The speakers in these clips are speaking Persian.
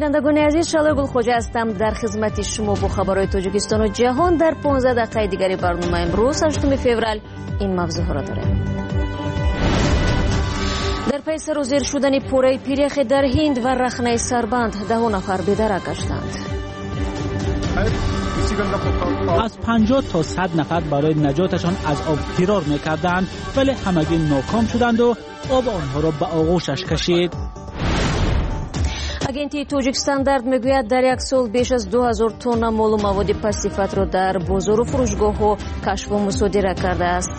بینندگان عزیز، شالای گلخوجه هستم در خدمت شما با خبرهای تاجیکستان و جهان. در 15 دقیقه دیگری برنامه امروز 8 فوریه این موضوع را داریم. در پی سرازیر شدن پوره پیریخ در هند و رخنه سربند 10 نفر به درک گشتند. از 50 تا 100 نفر برای نجاتشان از آب فرار می‌کردند، ولی همگی ناکام شدند و آب آنها را به آغوشش کشید. агенти Тоҷикстандард мегӯяд дар як сол беш аз 2000 тонна молу маводи пастсифатро дар бозору фурӯшгоҳҳо кашфу мусодира кардааст.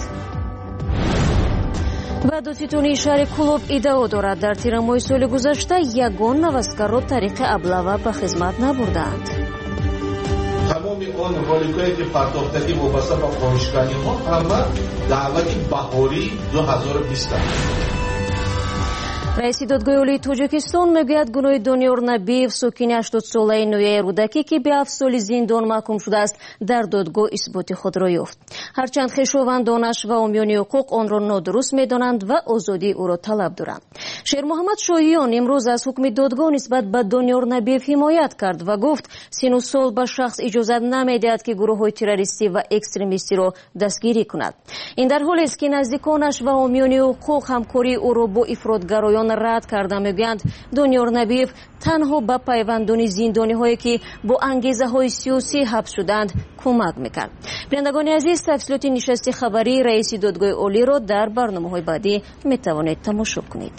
ваъдотитонии шаҳри Кулоб иддао дорад, дар тирамоҳи соли гузашта ягон навазгарро тариқи аблава ба хизмат набурдаанд. тамоми он роликҳое ки партофтагӣ вобаста ба қонишганиҳо ҳама даъвати баҳории 2020 аст. раиси додгоҳи олии Тоҷикистон мегӯяд гуноҳи Дониёр Набиев, сокини 80-солаи ноҳияи Рӯдаки ки ба 7 соли зиндон маҳкум шудааст, дар додгоҳ исботи худро ёфт. ҳарчанд хешовандонаш ва омёни ҳуқуқ онро нодуруст медонанд ва озодии ӯро талаб доранд. Шермуҳаммад Шоҳиён имрӯз аз ҳукми додгоҳ нисбат ба Дониёр Набиев ҳимоят кард ва гуфт, сину сол ба шахс иҷозат намедиҳад ки гурӯҳҳои террористӣ ва экстремистиро дастгирӣ кунад. ин дар ҳолест ки наздиконаш ва омёни ҳуқуқ ҳамкории ӯро бо ифротгароён рад карда мегӯянд, Дониёр Набиев танҳо ба пайвандони зиндониҳое ки бо ангезаҳои сиёсӣ ҳабс шуданд кӯмак мекард. бинандагони азиз, тафсилоти нишасти хабарии раиси додгоҳи олиро дар барномаҳои баъдӣ метавонед тамошо кунед.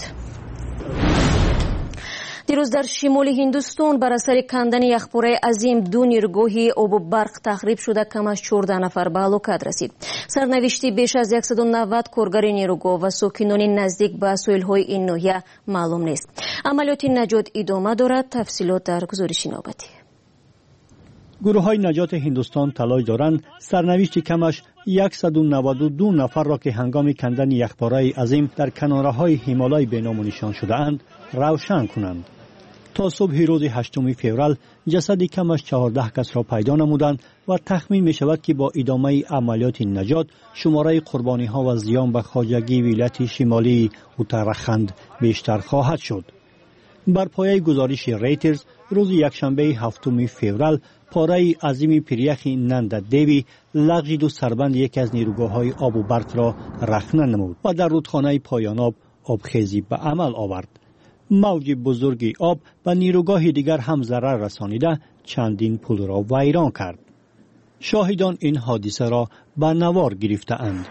дирӯз дар шимоли Ҳиндустон бар асари кандани яхпораи азим 2 ниргоҳи обу барқ тахриб шуда кам аз 14 нафар ба ҳалокат расид. сарнавишти беш аз 190 коргари ниргоҳ ва сокинони наздик ба соҳилҳои ин ноҳия маълум нест. амалиёти наҷот идома дорад. тафсилот дар гузориши навбатӣ. گروه‌های نجات هندوستان تلاش دارند سرنوشت کمش 192 نفر را که هنگام کندن یخپاره‌ای عظیم در کناره‌های هیمالای بینام و نشان شده‌اند روشن کنند. تا صبح روز 8 فوریه جسد کمش 14 کس را پیدا نمودند و تخمین می شود که با ادامه عملیات نجات شماره قربانی‌ها و زیان به خواجگی ولایت شمالی اتراخند بیشتر خواهد شد. بر پایه گزارش ریترز روز یکشنبه 7 فوریه پاره عظیم پیریخ نندا دیوی لغزید و سربند یکی از نیروگاه‌های آب و برق را رخنه نمود و در رودخانه پایان آب آبخیزی به عمل آورد. موج بزرگی آب و نیروگاه دیگر هم ضرر رسانیده چندین پل را ویران کرد. شاهدان این حادثه را به نوار گرفته‌اند.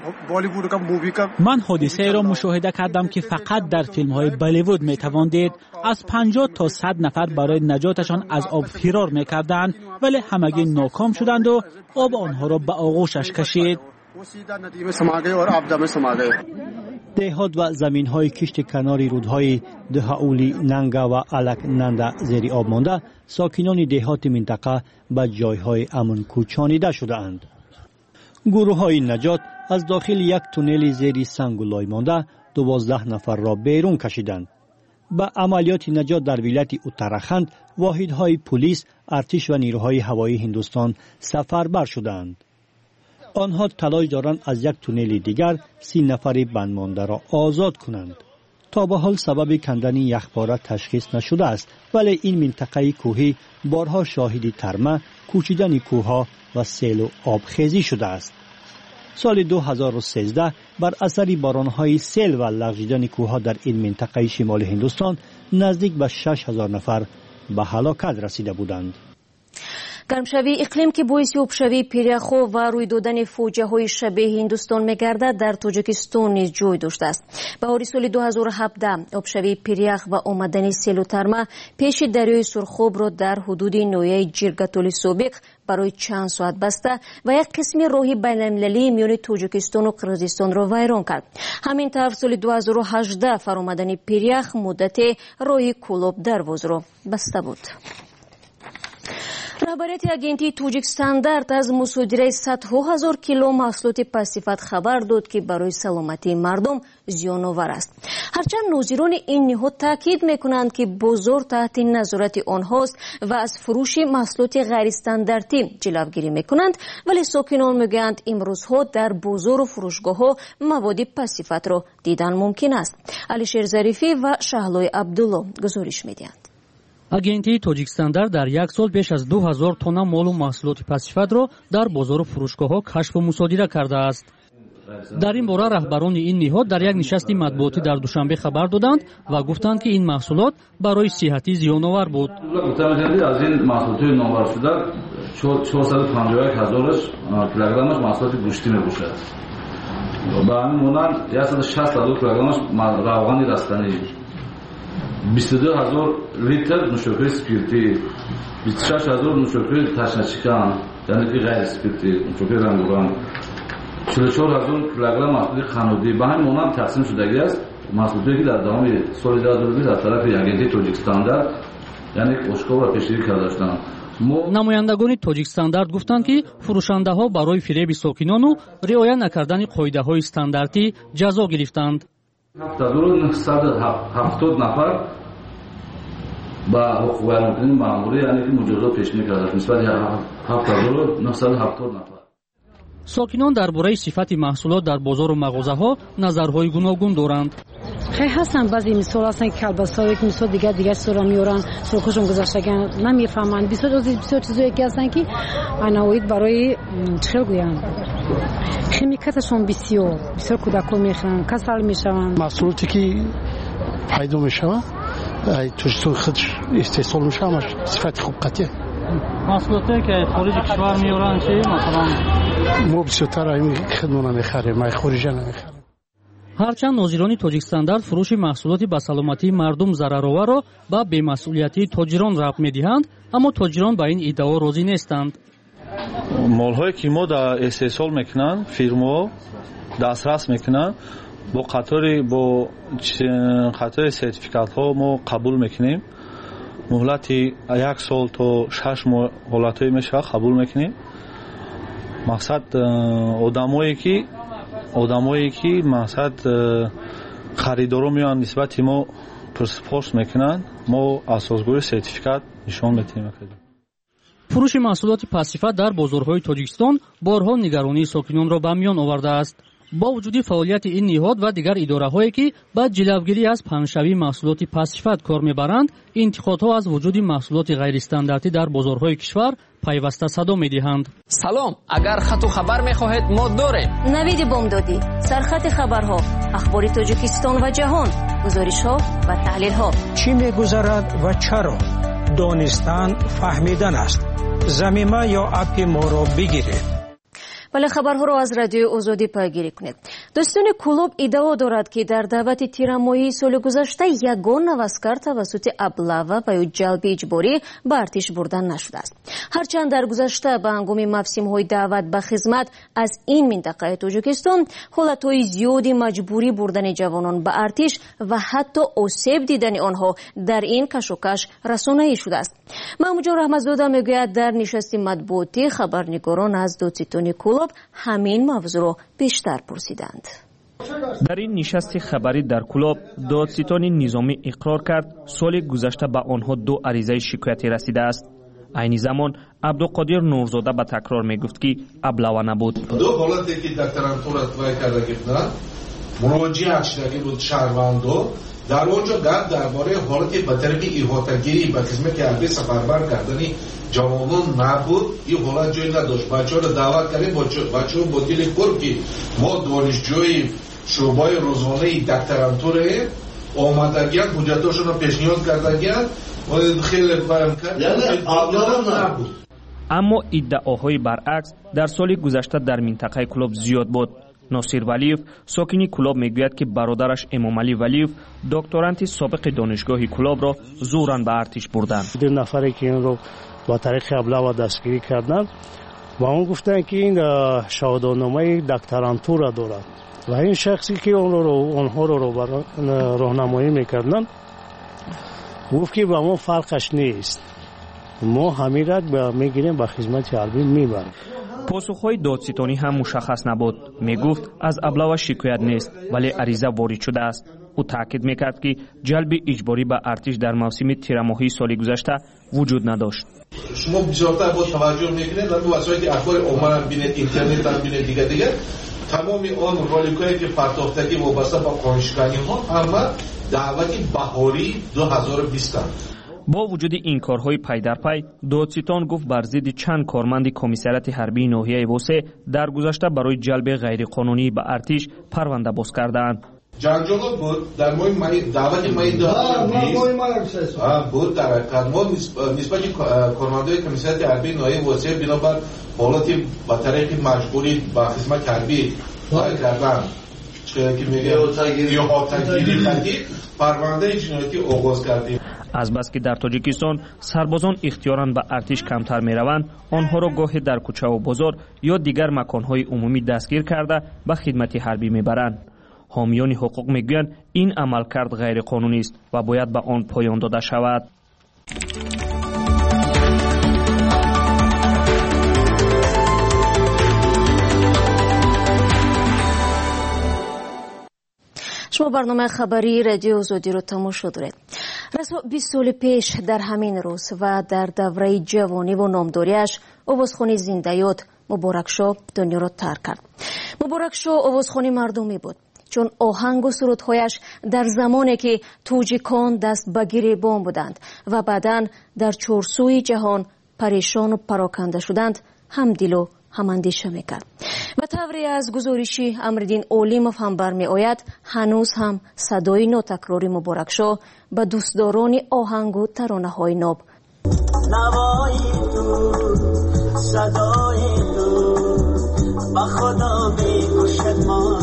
من حادثه را مشاهده کردم که فقط در فیلم‌های بالیوود می‌توان دید. از 50 تا 100 نفر برای نجاتشان از آب فرار می‌کردند، ولی همگی ناکام شدند و آب آنها را به آغوشش کشید. دهات و زمین‌های کشت کناری رودهای دهاولی ننگا و الک نندا زیر آب مانده، ساکنان دهات منطقه به جایهای امن کوچانیده شده‌اند. گروه‌های نجات از داخل یک تونل زیر سنگ و لای مانده 12 نفر را بیرون کشیدند. با عملیات نجات در ولایت اتراخند واحدهای پلیس، ارتش و نیروهای هوایی هندوستان سفربر شدند. آنها تلاش دارند از یک تونل دیگر 30 نفر بند مانده را آزاد کنند. تا به حال سبب کندن یخپاره تشخیص نشده است، ولی این منطقه کوهی بارها شاهد ترمه، کوچیدن کوهها و سیل و آبخیزی شده است. سال 2013 بر اثر بارانهای سیل و لغزیدن کوهها در این منطقه شمال هندوستان نزدیک به 6000 نفر به هلاکت رسیده بودند. гармшавии иқлим ки боиси обшавии пиряхҳо ва рӯй додани фоҷиаҳои шабеҳи Ҳиндустон мегардад, дар Тоҷикистон низ ҷой доштааст. баҳори соли 2017 обшавии пирях ва омадани селу тарма пеши дарёи Сурхобро дар ҳудуди ноҳияи Ҷиргатоли собиқ барои чанд соат баста ва як қисми роҳи байналмилалии миёни Тоҷикистону Қирғизистонро вайрон кард. ҳамин тавр соли 2018 фаромадани пирях муддате роҳи Кулоб дарвозро баста буд. раҳбарияти агентии Тоҷикстандард аз мусодираи садҳо ҳазор кило маҳсулоти пастсифат хабар дод ки барои саломатии мардум зиёновар аст. ҳарчанд нозирони ин ниҳод таъкид мекунанд ки бозор таҳти назорати онҳост ва аз фурӯши маҳсулоти ғайристандартӣ ҷилавгирӣ мекунанд, вале сокинон мегӯянд имрӯзҳо дар бозору фурӯшгоҳҳо маводи агентии Тоҷикстандар дар як сол беш аз 2000 тонна молу маҳсулоти пасифатро дар бозору фурӯшгоҳҳо кашфу мусодира кардааст. дар ин бора раҳбарони ин ниҳод дар як нишасти матбуотӣ дар душанбе хабар доданд ва гуфтанд ки ин маҳсулот барои сиҳатӣ зиёновар буд. аз ин маҳсулотҳои номбаршуда 451 000 килограммаш маҳсулоти гӯштӣ мебошад. ба ҳамин монанд 160 килограммаш равғани растанӣ, 22 000 литр нӯшокии спиртӣ, 26 000 нӯшокии ташначикан, яъне ки ғайри спиртӣ, нӯшокии рангоранг, 44 000 килограмм маҳсулоти қаннодӣ ба ҳамин монанд тақсим шудагӣ аст. маҳсулоте ки дар давоми соли 2020 аз тарафи агентии Тоҷикстандар яъне ошкор ва пешгирӣ карда шуданд. намояндагони Тоҷикстандард гуфтанд ки фурӯшандаҳо барои фиреби сокинону риоя накардани қоидаҳои стандартӣ ҷазо гирифтанд. 7970 нафар ба ҳуқуқбаёнкунии маъмурӣ яъне ки муҷозот пешниҳ карданд нисбати 7970 нафар. сокинон дар бораи сифати маҳсулот дар бозору мағозаҳо назарҳои гуногун доранд. خیلی هستن بعضی مثال هستن که کلباسایی که مثال دیگه سورا میارن سرخوشون گذاشتگن نمیفهمن بسیار چیزایی که هستن که عناوید برای چخل گویم خمیکاتشون بسیار کودکان میخرن کسل میشون محصولاتی که پیدا میشون توجیه‌های خودش استحصال میشه همش صفت خوب قطعه محصولاتی که خارج کشور میارن چی مثلا ما بسیارتر این خدمات میخریم ما خارجی نمیخریم. ҳарчанд нозирони Тоҷикстандар фурӯши маҳсулоти ба саломатии мардум зарароварро ба бемасъулиятии тоҷирон рабт медиҳанд, аммо тоҷирон ба ин иддао розӣ нестанд. молҳое ки мо дар истеҳсол мекунанд фирмаҳо дастрас мекунанд бо қатори сертификатҳо мо қабул мекунем. муҳлати 1 сол то 6 моҳ ҳолатҳое мешавад қабул мекунем. мақсад одамое ки мақсад харидоро меоянд нисбати мо пурсипорс мекунанд, мо асосгои сертификат нишон метавонем. фурӯши маҳсулоти пасифат дар бозорҳои Тоҷикистон борҳо нигаронии сокинонро ба миён овардааст. бо вуҷуди фаъолияти ин ниҳод ва дигар идораҳое ки ба ҷилавгирӣ аз паҳншавии маҳсулоти пасифат кор мебаранд, интиқодҳо аз вуҷуди маҳсулоти ғайристандартӣ дар бозорҳои кишвар пайваста садо медиҳанд. салом, агар хату хабар мехоҳед мо дорем. навиди бомдодӣ, сархати хабарҳо, ахбори Тоҷикистон ва ҷаҳон, гузоришҳо ва таҳлилҳо. чӣ мегузарад ва чаро? донистан фаҳмидан аст. замима ё апи моро бигиред. бале хабарҳоро аз радиои озодӣ пайгирӣ кунед. дӯстони клуб иддао дорад ки дар даъвати тирамоҳии соли гузашта ягон навазкар тавассути аблава ва ё ҷалби иҷборӣ ба артиш бурда нашудааст. ҳарчанд дар гузашта ба ҳангоми мавсимҳои даъват ба хизмат аз ин минтақаи Тоҷикистон ҳолатҳои зиёди маҷбурӣ бурдани ҷавонон ба артиш ва ҳатто осеб дидани онҳо дар ин кашокаш расонаӣ шудааст. маҳмуҷон раҳматзода мегӯяд дар нишасти матбуотӣ хабарнигорон аз додситони клуб ҳамин мавзӯъро бештар пурсиданд. дар ин нишасти хабарӣ дар Кулоб додситони низомӣ иқрор кард соли гузашта ба онҳо 2 аризаи шикоятӣ расидааст. айни замон Абдуқодир Нурзода ба такрор мегуфт ки аблава набуд. ду ҳолате ки докторантура твай карда гирифтан муроҷиат шудаги буд шаҳрвандо дар онҷо гап дар бораи ҳолати ба тарафи иҳотагирӣ ба хизмати ҳарбӣ сафарбар кардани ҷавонон набуд. ин ҳолат ҷой надошт. бачаҳоро даъват кардем, бачаҳо бо дили пур ки мо донишҷӯи шӯъбаи рӯзонаи докторантураем омадагианд, ҳуҷҷатҳошонро пешниҳод кардагианд, хеле баён кард набуд. аммо иддаоҳои баръакс дар соли гузашта дар минтақаи Кулоб зиёд буд. Носир Валиев сокини Кулоб мегӯяд ки бародараш Эмомалӣ Валиев докторанти собиқи донишгоҳи Кулобро зӯран ба артиш бурданд. 2 нафаре ки инро ба тариқи аблава дастгирӣ карданд ва он гуфтанд ки ин шаҳодатномаи докторантура дорад ва ин шахсе ки онҳоро роҳнамоӣ мекарданд гуфт ки ба мо фарқаш нест, мо ҳамира мегирем ба хизмати ҳарбӣ мебарем. посухҳои додситонӣ ҳам мушаххас набуд. мегуфт аз аблава шикоят нест, вале ариза ворид шудааст. ӯ таъкид мекард ки ҷалби иҷборӣ ба артиш дар мавсими тирамоҳии соли гузашта вуҷуд надошт. шумо бисёртар бо таваҷҷӯҳ мекунед дар васоити ахбори оммаам бинед, интернетам бинед, дига тамоми он роликҳое ки партофтагӣ вобаста ба қонишганиҳо ҳама даъвати баҳории 2020 با وجود این کارهای پی در پی، دادستان گفت بر ضد چند کارمند کمیسریات حربی ناحیه وسه در گذشته برای جلب غیرقانونی به ارتش پرونده باز کردند. جنجال بود در مورد دعوت مای بود در کارمان نسبت کارمندان کمیسریات حربی ناحیه وسه بنابر حالت با طریق مجبوری با خدمت حربی کردن که میگه احاطه‌گیری کردید پرونده جنایتی آغاز کردیم. از بس که در تاجیکستان سربازان اختیاراً به ارتش کمتر میروند، آنها را گاهی در کوچه و بازار یا دیگر مکانهای عمومی دستگیر کرده به خدمت حربی میبرند. حامیان حقوق میگویند این عملکرد غیر قانونی است و باید به آن پایان داده شود. شما برنامه خبری رادیو آزادی رو تماشا دارید. رسا 20 سال پیش در همین روز و در دوره جوانی و نامداریش آوازخوانی زنده‌یاد مبارکشاه دنیا را ترک کرد. مبارکشاه آوازخوانی مردمی بود، چون آهنگ و سرودهایش در زمانی که توجیکان دست به گریبان بودند و بعداً در چهارسوی جهان پریشان و پراکنده شدند هم دل و هم اندیشه میکرد. و طوری از گزارشی امردین اولیموف هم برمی آید هنوز هم صدای ناتکراری مبارکشاه به دوستداران آهنگ و ترانه های ناب. نوای تو صدای تو با خدا میگوشد ما.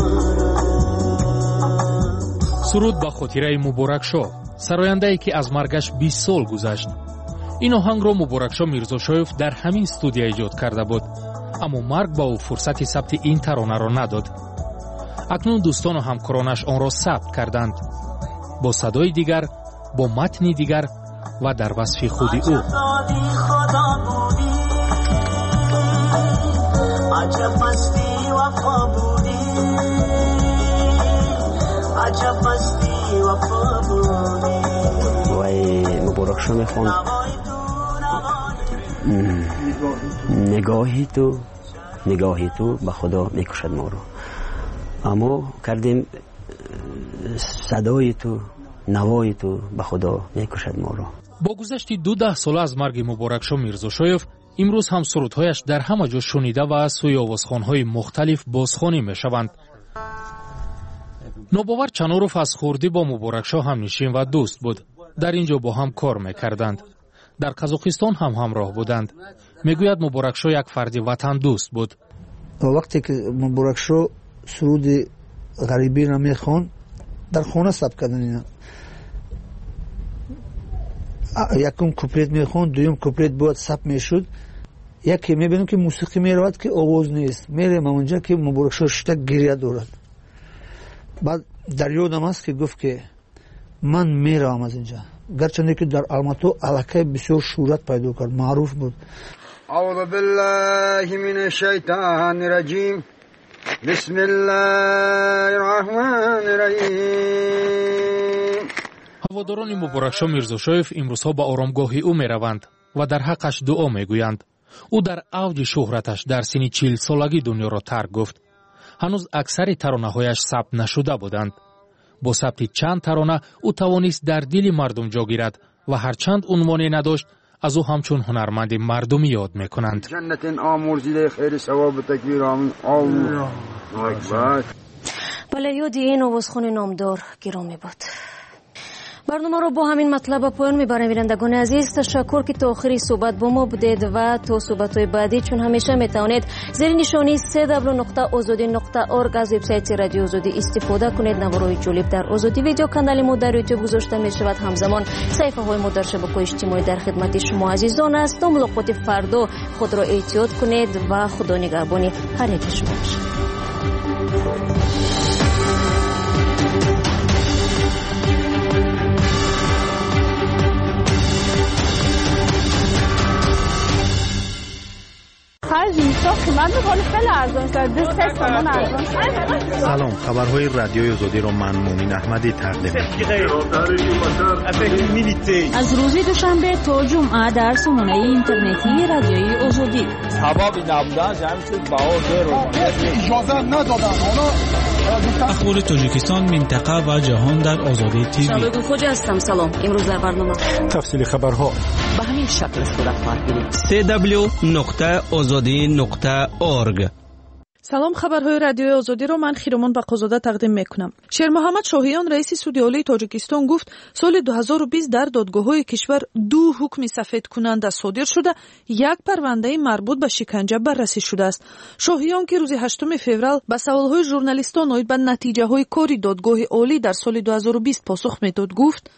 سرود با خاطره مبارکشاه، سراینده ای که از مرگش 20 سال گذشت. این آهنگ را مبارکشاه میرزاشایف در همین استودیو ایجاد کرده بود، اما مرگ با او فرصت ثبت این ترانه را نداد. اکنون دوستان و همکارانش آن را ثبت کردند، با صدای دیگر، با متنی دیگر و در وصف خودی او. وای مبارکشاه میخوان نگاهی تو به خدا میکشد ما رو، اما کردیم صدای تو نوای تو به خدا میکشد ما رو. با گذشت 12 سال از مرگ مبارکشاه میرزاشایف، امروز هم سرودهایش در همه جا شنیده و از سوی آوازخوان‌های مختلف بازخوانی میشوند. نوباور چناروف از خوردی با مبارکشاه هم نشین و دوست بود. در اینجا با هم کار میکردند. در قزاقستان هم همراه بودند. میگوید مبارکشاه یک فرد وطن دوست بود. وقتی که مبارکشاه سرود غریبی را میخوان در خانه ثبت کردن اینا. یکم کوپلت میخوان، دویم کوپلت بود ثبت میشد. یکی میبینم که موسیقی میرود که آواز نیست. میرم اونجا که مبارکشاه شتک گریه دارد. بعد در یادم است که گفت که من میرم از اینجا، گرچه که در الماتو علاقه بسیار شهرت پیدا کرد، معروف بود. اعوذ بالله من الشیطان الرجیم بسم الله الرحمن الرحیم. هواداران مبارکشاه میرزاشایف امروزها به آرامگاه او میروند و در حقش دعا میگویند. او در اوج شهرتش در سن 40 سالگی دنیا را ترک گفت. هنوز اکثر ترانه‌هایش ثبت نشده بودند. با ثبت چند ترانه او توانست در دل مردم جا گیرد و هرچند عنوانی نداشت، از او همچون هنرمند مردمی یاد میکنند. جنت آمرزیده خیر ثواب تکبیر آمین. الله اکبر. بله، یاد این آوازخوان نامدار گرامی بود. برنامه رو با همین مطلب پایان میبرم. بینندگان عزیز، تشکر که تا آخری صحبت با ما بودید و تا صحبت‌های بعدی چون همیشه میتوانید زیر نشانی www.azadi.org از وبسایت رادیو آزادی استفاده کنید. نوارهای جالب در آزادی ویدیو کانال ما در یوتیوب گذاشته میشود. همزمان صفحه‌های ما در شبکه‌های اجتماعی در خدمت شما عزیزان است. تا ملاقات فردا خود را احتیاط کنید و خدا نگهبان هر یک شما باشد. سلام، خبرهای رادیوی آزادی را من مومن احمدی تقدیم می‌کنم. از روز دوشنبه تا جمعه در سامانه اینترنتی رادیوی آزادی. سبب نبودن جمع شد با اجازه ندادن. اخبار تاجیکستان، منطقه و جهان در آزادی تیوی. شبگون خوجا هستم. سلام. امروز در برنامه تفصیل خبرها به همین شکل صورت خواهد گرفت. www.azadi.org. سلام، خبرهای رادیوی آزادی رو من خیرمان بقازاده تقدیم میکنم. شیر محمد شاهیان رئیس سود عالی تاجیکستان گفت سال 2020 در دادگاه‌های کشور 2 حکم سفید کننده صادر شده، 1 پرونده مربوط به شکنجه بررسی شده است. شاهیان که روز 8 فوریه به سوالهای ژورنالیستان اوید به نتیجه‌های کاری دادگاه عالی در سال 2020 پاسخ میداد گفت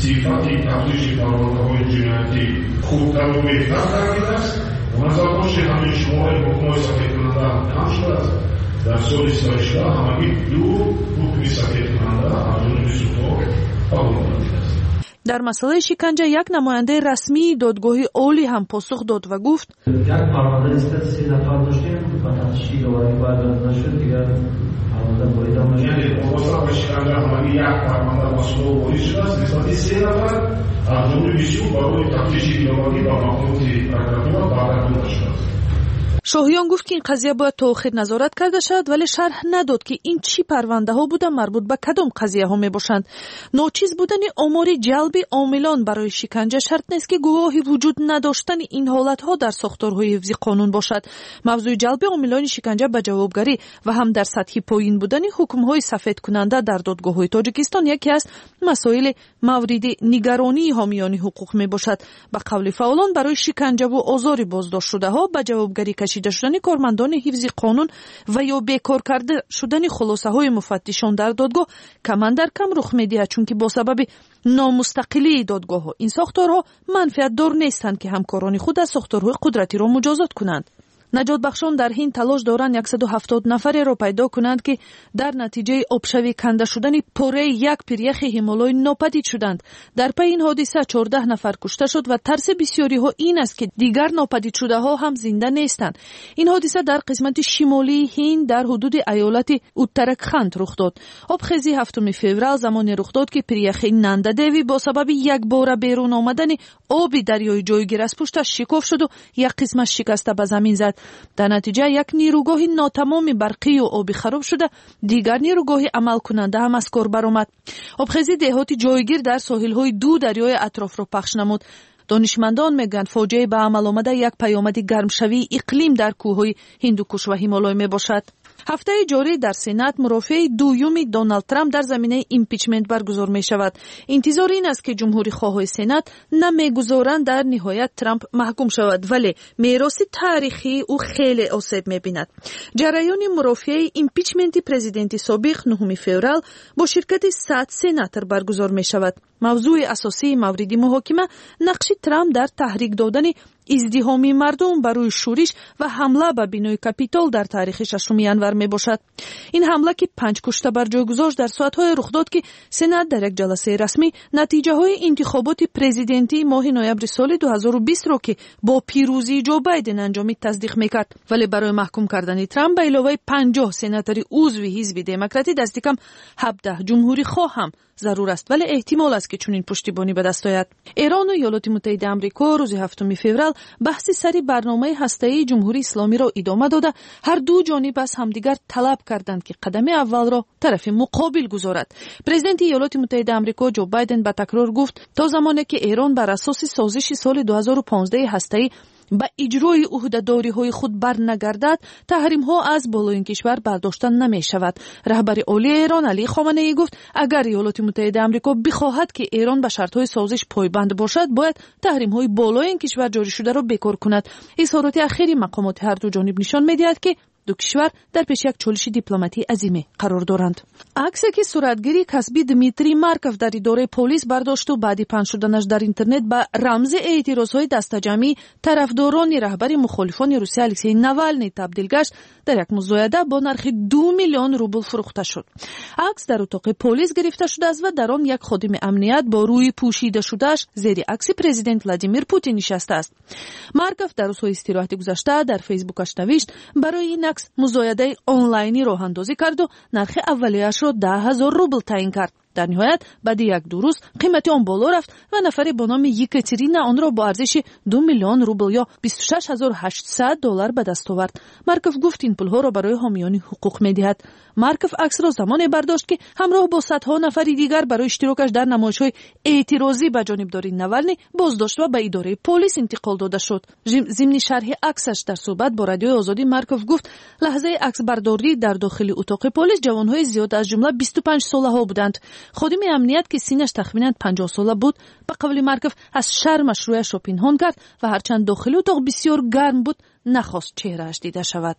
خوبتر و بهتر تغییر است. منظر باشه همین شما حکمای سفید کننده هم کم شده است. در سال 2018 همگی 2 حکم سفید کننده از جانب سلطان قبول کرده است. در مسئله شکنجه یک نماینده رسمی دادگاه عالی هم پاسخ داد و گفت یک پرونده نسبت 3 نفر داشتیم و تفتیشی دوباره باید داده شد دیگر پرونده باید هم نشد. یعنی مواصل به شکنجه همگی 1 پرونده مسئله واریز شده است نسبت 3 نفر از جمله 20 برای تفتیش بیامگی و مقامات پرکراتور دعوت داده شده است. شاهیان گفت که این قضیه باید تا آخر نظارت کرده شد، ولی شرح نداد که این چی پرونده ها بوده، مربوط به کدام قضیه ها می باشند. ناچیز بودن آمار جلب عاملان برای شکنجه شرط نیست که گواهی وجود نداشتن این حالت ها در ساختارهای حفظی قانون باشد. موضوع جلب عاملان شکنجه به جوابگری و هم در سطح پایین بودن حکم های سفید کننده در دادگاه های تاجیکستان یکی از مسائل مورد نگرانی حامیان حقوق می باشد. به قول فعالان برای شکنجه و آزار بازداشت شده ها به جوابگری کشیده شدن کارمندان حفظ قانون و یا بیکار کرده شدن خلاصه های مفتشان در دادگاه کمان در کم رخ می‌دهد، چون که با سبب نامستقلی دادگاه ها این ساختارها منفعت دار نیستند که همکاران خود از ساختارهای قدرتی را مجازات کنند. نجات بخشان در هند تلاش دارند 170 نفر را پیدا کنند که در نتیجه آبشوی کنده شدن پاره یک پیریخ هیمالای ناپدید شدند. در پی این حادثه 14 نفر کشته شد و ترس بسیاری ها این است که دیگر ناپدید شده ها هم زنده نیستند. این حادثه در قسمت شمالی هند در حدود ایالت اتراکخند رخ داد. آبخیزی 7 فوریه زمانی رخ داد که پیریخ نندا دیوی با سبب یک بار بیرون آمدن آب دریای جایگیر از پشتش شکاف شد و یک قسمش شکسته به زمین زد. در نتیجه یک نیروگاه ناتمام برقی و آبی خراب شده، دیگر نیروگاه عمل کننده هم از کار برآمد. آبخیزی دهاتی جایگیر در ساحل‌های 2 دریای اطراف را پخش نمود. دانشمندان میگن فاجعه به عمل آمده یک پیامد گرمشوی اقلیم در کوههای هندوکش و هیمالای می باشد. هفته جاری در سنات مرافعه دوم دونالد ترامپ در زمینه ایمپیچمنت برگزار می شود. انتظار این است که جمهوری خواهای سنات نمیگذارند در نهایت ترامپ محکوم شود، ولی میراث تاریخی او خیلی آسیب می بیند. جریان مرافعه ایمپیچمنت پرزیدنت سابق 9 فوریه با شرکت 100 سناتور برگزار می شود. موضوع اساسی مورد محاکمه نقش ترامپ در تحریک دادن ازدحام مردم برای شورش و حمله به بنای کاپیتال در تاریخ 6 ینور می باشد. این حمله که 5 کشته بر جای گذاشت در ساعت‌های رخ داد که سنات در یک جلسه رسمی نتیجه های انتخابات پرزیدنتی ماه نوامبر سال 2020 را که با پیروزی جو بایدن انجامید تصدیق میکرد، ولی برای محکوم کردن ترامپ به علاوه 50 سناتور عضو حزب دموکراتی دست کم 17 جمهوری خواه هم ضرور است، ولی احتمال است که چنین پشتیبانی به دست آید. ایران و ایالات متحده آمریکا روز 7 فوریه بحث سری برنامه هسته‌ای جمهوری اسلامی را ادامه داده، هر دو جانب از همدیگر طلب کردند که قدم اول را طرف مقابل گذارد. پرزیدنت ایالات متحده آمریکا جو بایدن با تکرار گفت تا زمانی که ایران بر اساس سازش سال 2015 هسته‌ای با اجرای عهده‌داری‌های خود برنگردد، تحریم‌ها از بالای این کشور برداشته نمی‌شود. رهبر عالی ایران علی خامنه‌ای گفت اگر ایالات متحده آمریکا بخواهد که ایران به شرط‌های سازش پایبند باشد، باید تحریم‌های بالای این کشور جاری شده را بیکار کند. اظهارات اخیری مقامات هر دو جانب نشان می‌دهد که دو کشور در پیش یک چالش دیپلماتی عظیم قرار دارند. عکسی که صورتگیری کسبی دمیتری مارکوف در اداره پلیس برداشت و بعدی پخش شدنش در اینترنت به رمز اعتراضهای دسته‌جمعی طرفداران رهبر مخالفان روسیه الکسی ناوالنی تبدیل گشت، در یک مزایده با نرخ 2 میلیون روبل فروخته شد. عکس در اتاق پلیس گرفته شده است و در آن یک خادم امنیت با روی پوشیده شدهش زیر عکس پرزیدنت ولادیمیر پوتین نشسته است. مارکوف در روزهای استراحت گذشته در فیسبوکش نوشت برای این عکس مزایده آنلاینی راه اندازی کرد و نرخ اولیه‌اش را 10,000 روبل تعیین کرد. در نهایت بعد یک دو روز قیمت آن بالا رفت و نفری با نام یکاترینا آن را با ارزش 2 میلیون روبل یا $26800 به دست آورد. مارکوف گفت این پولها را برای حامیان حقوق می‌دهد. مارکوف عکس را زمانی برداشت که همراه با صدها نفری دیگر برای اشتراکش در نمایش‌های اعتراضی به جانبداری نوالنی بازداشت و به اداره پلیس انتقال داده شد. ضمن شرح عکسش در صحبت با رادیوی آزادی مارکوف گفت لحظه عکس برداری در داخل اتاق پلیس جوان‌های زیاد از جمله 25 ساله‌ها بودند. خادم امنیت که سینش تخمیناً 50 ساله بود به قول مارکوف از شرمش رویش را پنهان کرد و هرچند داخل اتاق بسیار گرم بود نخواست چهره‌اش دیده شود.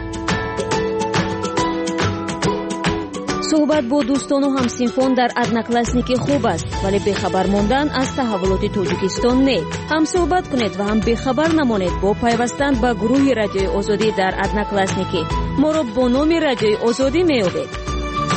صحبت با دوستان و همسنفان در ادناکلاسنیکی خوب است ولی بخبر ماندن از تحولات تاجیکستان نه. هم صحبت کنید و هم بخبر نمانید با پیوستن به گروه رادیوی آزادی در ادناکلاسنیکی. ما را با نام رادیوی آزادی می‌یابید.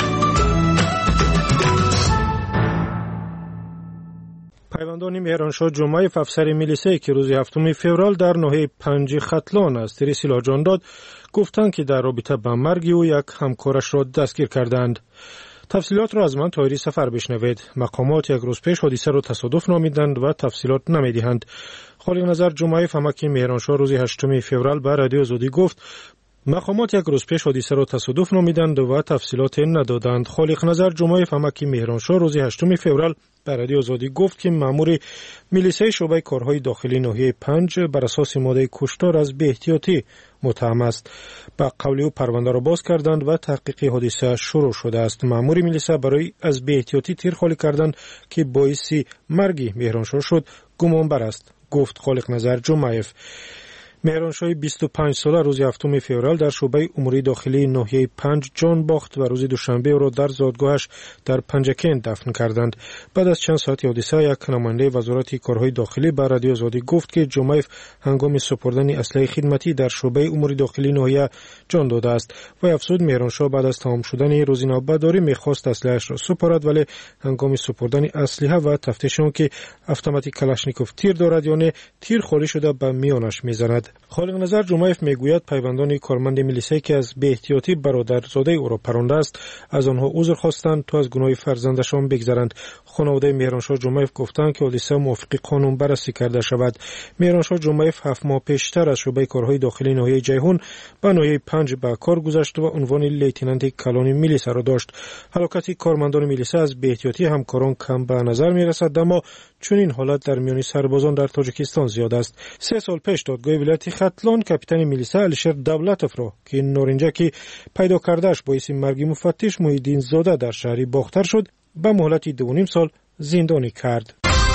پیوندان مهرانشاه جمعیف افسر میلیسه که روز 7 فوریه در ناحیه 5 ختلان از تیر سلاح جان داد گفتند که در رابطه با مرگ او یک همکارش را دستگیر کردند. تفصیلات را از من طاهری سفر بشنوید. مقامات یک روز پیش حادثه را تصادف نامیدند و تفصیلات نمیدهند. خالق نظر جمعیف امکی مهرانشاه روز 8 فوریه به رادیو آزادی گفت مقامات یک روز پیش حادثه را تصادف نامیدند و تفصیلات ندادند. خالق نظر جمعیف امکی مهرانشاه روز 8 فوریه به رادیو آزادی گفت که مأمور میلیسه شعبه کارهای داخلی ناحیه 5 بر اساس ماده کشتار از بی‌احتیاطی متهم است. با قول او پرونده را باز کردند و تحقیق حادثه شروع شده است. مأمور میلیسه برای از بی‌احتیاطی تیر خالی کردن که باعث مرگ مهرانشاه شد گمانبر است، گفت خالق نظر جمعیف. مهرانشاه 25 ساله روز 7 فوریه در شعبه امور داخلی ناحیه 5 جان باخت و روز دوشنبه او را در زادگاهش در پنجکین دفن کردند. بعد از چند ساعت حادثه یک نماینده وزارت کارهای داخلی به رادیو آزادی گفت که جمعیف هنگام سپردن اسلحه خدمتی در شعبه امور داخلی ناحیه جان داده است و افزود مهرانشاه بعد از تمام شدن روز نوبتداری می‌خواست اسلحه‌اش را سپارد ولی هنگام سپردن اسلحه و تفتیش آن که اتوماتیک کلاشنیکوف تیر دارد یا نه تیر خالی شده به میانش می‌زند. خالق نظر جمعیف میگوید پیوندان کارمند میلیسه که از بی‌احتیاطی برادرزاده او را پرانده است از آنها عذر خواستند تا از گناه فرزندشان بگذرند. خانواده مهرانشاه جمعیف گفتند که حادثه موافق قانون بررسی کرده شود. مهرانشاه جمعیف 7 ماه پیشتر از شعبه کارهای داخلی ناحیه جیهون به ناحیه 5 به کار گذشت و عنوان لیتنانت کلان میلیسه را داشت. هلاکت کارمندان میلیسه از بی‌احتیاطی همکاران کم به نظر میرسد، اما چون این حالت در میان سربازان در تاجیکستان زیاد است. 3 سال پیش دادگاه ولایت ختلان کاپیتان میلیسه الشیر دولتوف را که نارنجکی پیدا کردهش باعث مرگ مفتش محیدین زاده در شهری باختر شد به مهلت 2.5 سال زندانی کرد.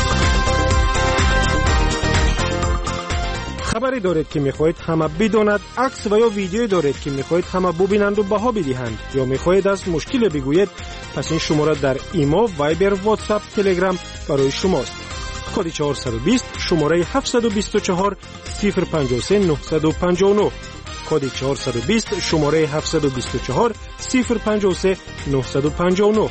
خبری دارید که میخواهید همه بداند، عکس و یا ویدیویی دارید که میخواهید همه ببینند و بها بدهند یا میخواهید از مشکل بگویید، پس این شماره در ایما، وایبر، واتساپ، تلگرام برای شماست. کد 420 شماره 724 053 959 کد 420 شماره 724 053 959.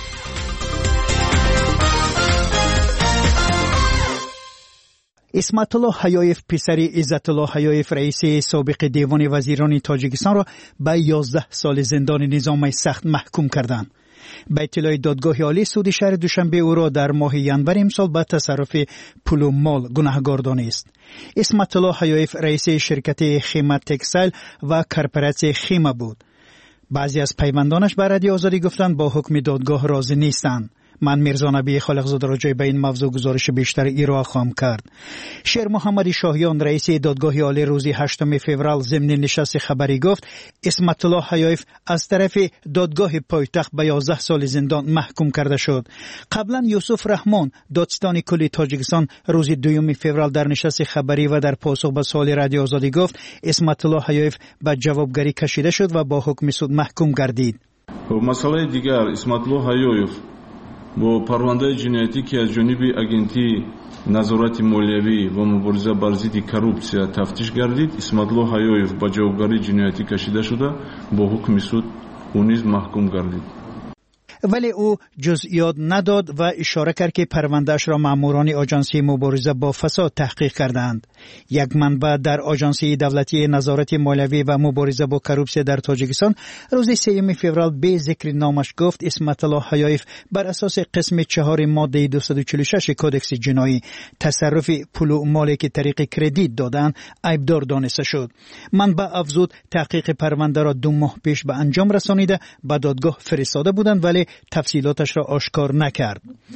اسمت الله حیایف پسری عزت الله حیایف رئیس سابق دیوان وزیران تاجیکستان را به 11 سال زندان نظام سخت محکوم کردند. به اطلاع دادگاه عالی سود شهر دوشنبه او را در ماه ینور امسال به تصرف پول و مال گناهکار دانست. اسمت الله حیایف رئیس شرکت خیمه تکسایل و کارپوراسیون خیمه بود. بعضی از پیوندانش به رادیو آزادی گفتند با حکم دادگاه راضی نیستند. من میرزا نبی خالقزاده راجع به این موضوع گزارش بیشتر ارائه خواهم کرد. شیر محمد شاهیان رئیس دادگاه عالی روز 8 فوریه ضمن نشست خبری گفت اسمت الله حیایف از طرف دادگاه پایتخت به 11 سال زندان محکوم کرده شد. قبلا یوسف رحمان دادستان کلی تاجیکستان روز 2 فوریه در نشست خبری و در پاسخ به سوال رادیو آزادی گفت اسمت الله حیایف به جوابگری کشیده شد و با حکم سود محکوم گردید. مسئله دیگر اسمت الله حیایف با پرونده جنایتی که از جانب اگنتی نظارت مالیوی و مبارزه بر ضد کروپسیا تفتیش گردید، اسمت الله حیایف به جوابگری جنایتی کشیده شده با حکم سود او نیز محکوم گردید. ولی او جزئیات نداد و اشاره کرد که پروندهش را ماموران آژانسی مبارزه با فساد تحقیق کردند. یک منبع در آژانسی دولتی نظارت مالیوی و مبارزه با کروپسیون در تاجیکستان روز 3 فوریه به ذکر نامش گفت اسمت الله حیایف بر اساس قسم 4 ماده 246 کودکس جنایی تصرف پول و مالی که طریق کردیت دادن عیبدار دانسته شد. منبع افزود تحقیق پرونده را 2 ماه پیش به انجام رسانیده به دادگاه فرستاده بودند ولی تفصیلاتش را آشکار نکرد.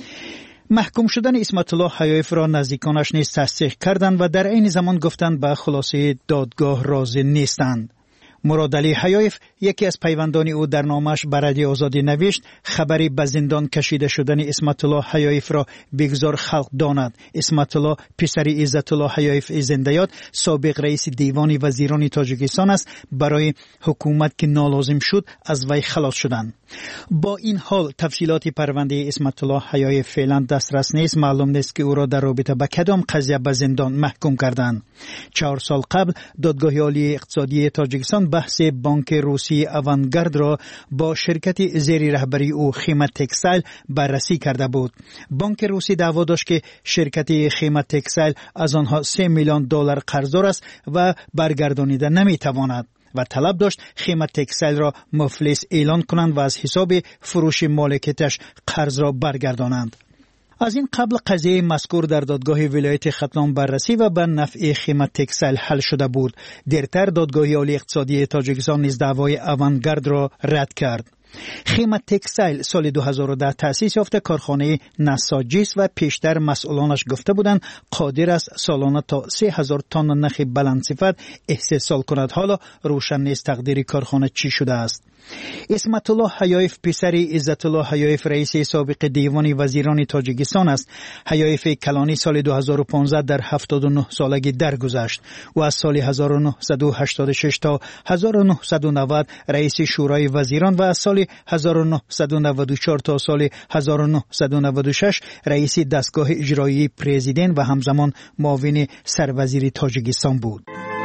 محکوم شدن اسمت الله حیایف را نزدیکانش نیز تصدیق کردند و در عین زمان گفتند به خلاصه دادگاه راضی نیستند. مراد علی حیایف یکی از پیوندان او در نامش به رادیو آزادی نوشت خبری به زندان کشیده شدن اسمت الله حیایف را بگذار خلق داند. اسمت الله پسر عزت الله حیایف زنده‌یاد سابق رئیس دیوان وزیران تاجیکستان است. برای حکومت که نالازم شد از وی خلاص شدند. با این حال تفصیلات پرونده اسمت الله حیایف فعلا دسترس نیست. معلوم نیست که او را در رابطه با کدام قضیه به زندان محکوم کردند. 4 سال قبل دادگاه عالی اقتصادی تاجیکستان بحث بانک روسی آوانگارد را با شرکت زیر رهبری او خیمه تکستایل بررسی کرده بود. بانک روسی دعوا داشت که شرکت خیمه تکستایل از آنها $3 میلیون قرضدار است و برگردانیده نمیتواند و طلب داشت خیمه تکستایل را مفلس اعلان کنند و از حساب فروش مالکیتش قرض را برگردانند. از این قبل قضیه مذکور در دادگاه ولایت ختلان بررسی و به نفع خیمه تکستایل حل شده بود. دیرتر دادگاه عالی اقتصادی تاجیکستان نیز دعوای آوانگارد را رد کرد. خیمه تکستایل سال 2010 تأسیس یافته کارخانه نساجی است و پیشتر مسئولانش گفته بودند قادر است سالانه تا 3000 تن نخ بلند صفت استحصال کند. حالا روشن نیست تقدیر کارخانه چی شده است. اسمت الله حیایف پسر عزت الله حیایف رئیس سابق دیوان وزیران تاجیکستان است. حیایف کلانی سال 2015 در 79 سالگی درگذشت و از سال 1986 تا 1990 رئیس شورای وزیران و از سال 1994 تا سال 1996 رئیس دستگاه اجرایی پرزیدنت و همزمان معاون سروزیر تاجیکستان بود.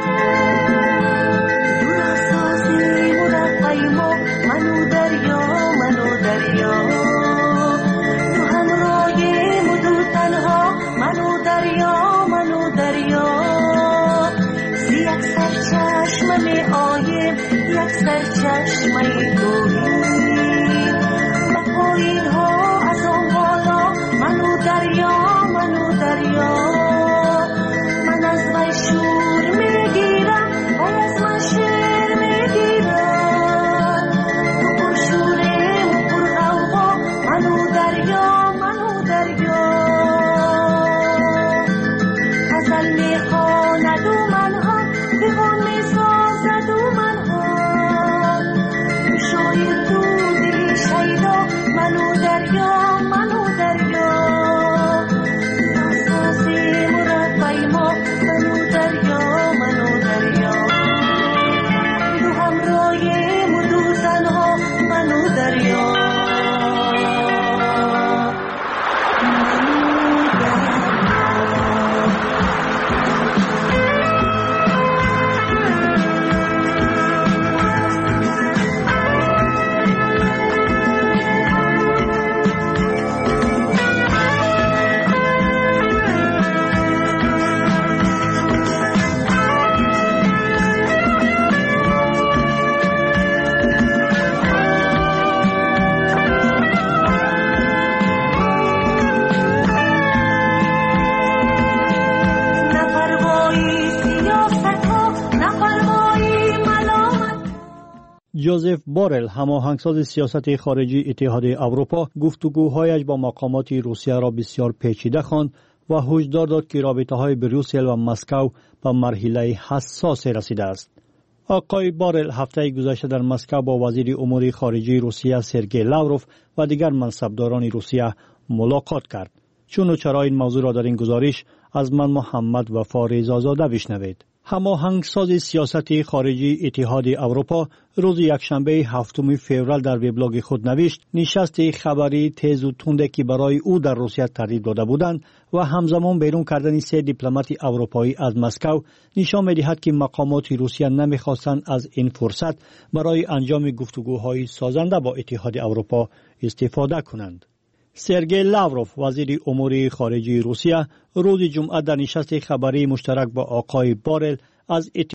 جوزف بورل هماهنگساز سیاست خارجی اتحاد اروپا گفتگوهایش با مقامات روسیه را بسیار پیچیده خواند و هشدار داد که رابطه‌های بروسل و مسکو به مرحله حساس رسیده است. آقای بورل هفته گذشته در مسکو با وزیر امور خارجه روسیه سرگئی لاوروف و دیگر منصبداران روسیه ملاقات کرد. چون و چرا این موضوع را در این گزارش از من محمد وفا رضا زاده بشنوید. هماهنگساز سیاست خارجی اتحاد اروپا روز یکشنبه 7 فوریه در وبلاگ خود نوشت نشست خبری تیز و تندی که برای او در روسیه ترتیب داده بودند و همزمان بیرون کردن 3 دیپلمات اروپایی از مسکو نشان می‌دهد که مقامات روسیه نمی‌خواستند از این فرصت برای انجام گفتگوهای سازنده با اتحاد اروپا استفاده کنند. سرگئی لاوروف وزیر امور خارجه روسیه روز جمعه در نشست خبری مشترک با آقای بارل از